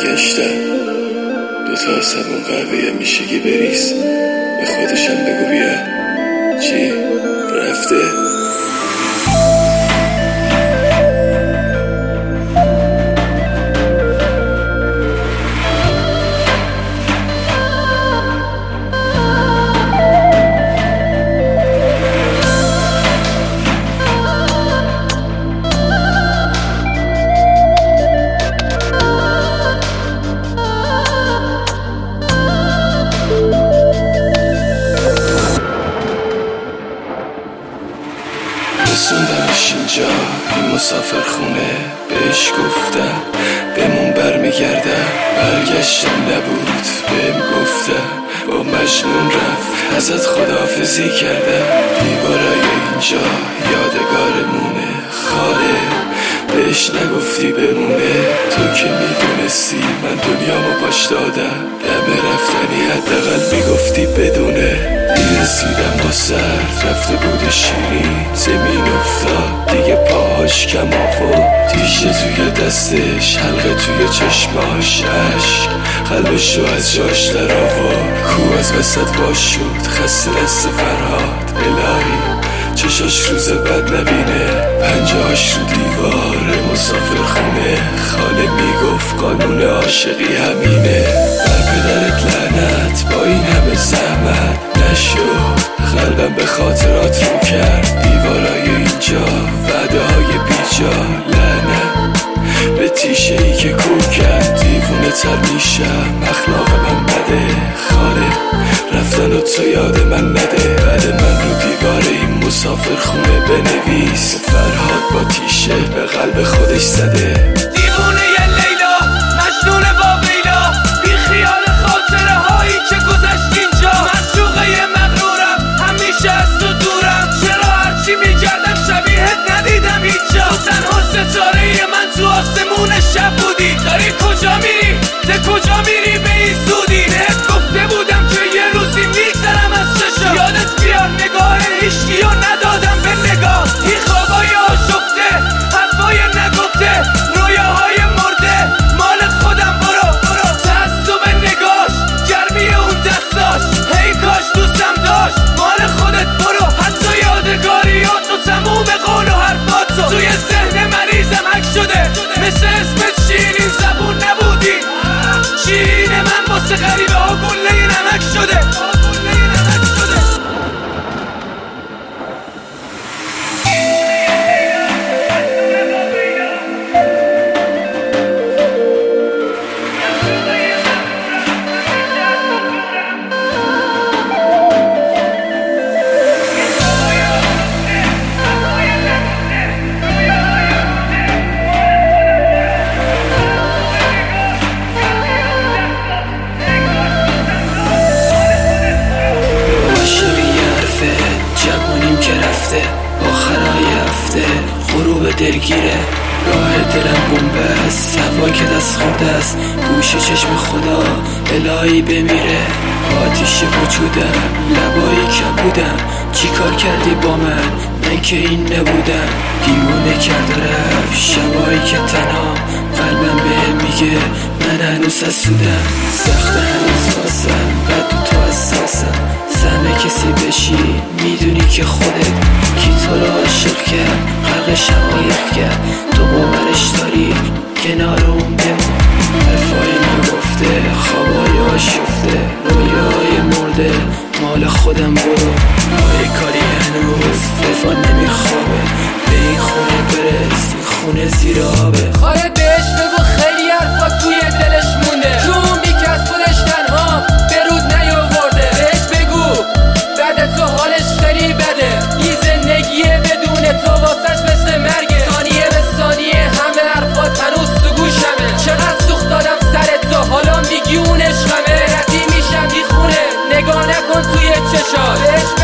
برگشتم. دوتا سبون قهوه میشگی بریز، به خودشم بگو بیا. چی؟ رفته؟ رسوندمش اینجا، این مسافر خونه. بهش گفتم بمون برمیگردم، برگشتم نبود بهم گفتم با مجنون رفت، ازت خداحافظی کردم. دیوارای اینجا یادگارمونه، خاله بهش نگفتی بمونه. تو که میدونستی من دنیامو پاش دادم، دم رفتنی حداقل میگفتی بدونه. رسیدم با سر رفته بود شیرین، زمین افتاد دیگه پاهاش کم آورد. تیشه توی دستش، حلقه توی چشماش، عشق قلبشو از جاش در آورد. کو از وسط باش شد، خسته دست فرهاد. الهی چشاش روز بد نبینه، پنجهاش رو دیوار مسافر خونه. خاله میگفت قانون عاشقی همینه. بر پدرت لعنت، با این همه زحمت نشد. قلبم به خاطرات رو کرد، دیوارای اینجا وعده های بیجا. لعنت به تیشه ای که کو کرد، دیوونه تر میشم، اخلاق من بده. خاله رفتن و تو یاد من نده، بعد من رو دیوار این مسافر خونه بنویس. فرهاد با تیشه به قلب خودش زده. دیوونه ی لیلا، مجنون واویلا، بی خیال خاطره هایی که گذشت اینجا. معشوقه مغرورم، همیشه از تو دورم. چرا هرچی میگردم شبیهت ندیدم هیچجا. تو تنها ستاره من تو آسمون شب بودی. داری کجا میری؟ ده کجا میری به این زودی؟ بهت گفته بودم که یه روزی میگذرم از چشم. یادت بیار نگاه هیچکیو ندادم به نگاه. این خوابای آشفته، حرفای نگفته، رویاهای مرده مال خودم. برو تعصب نگاش، گرمی اون دستاش، هی کاش دوستم داشت مال خودت. برو حتی یادگاریات و تموم قول و حرفاتو توی ذهن مریضم حک شده. مثل اسمت شیرین زبون نبودی، شیرین من واسه غریبه ها گله نمک شده. آخرای هفته غروب دلگیره، راه دلم بمبه است، هوا که دست خورده است، گوش چشم خدا الهی بمیره. آتیش وجودم، لبایی که بودم، چی کار کردی با من که این نبودم. دیوونه کرده رفت شبایی که تنها، قلبم بهم میگه من هنوز حسودم. سخت هنوز واسم، بعد تو حساسم، سهم کسی بشی میدونی که خودت کی تو رو عاشق کرد، غرق شقایق کرد. تو باورش داری کنار اون بمون، حرفای نگفته، خوابای آشفته، رویای مرده مال خودم. برو آی کاری هنوز وفا نمیخوابه، به این خونه برس، این خونه زیر آبه. خاله بهش بگو خیلی حرفا توی دلش مونده، چون بیک از خودش تنها به رود نیاورده. بهش بگو بعد تو حالش خیلی بده، این زندگیه بدون تو واسش مثل مرگه. ثانیه به ثانیه همه حرفات هنوز تو گوشمه. چقدر سوخت دادم سر تو، حالا میگی اون عشقمه. ردی میشم بی خونه، نگاه نکن توی چشات.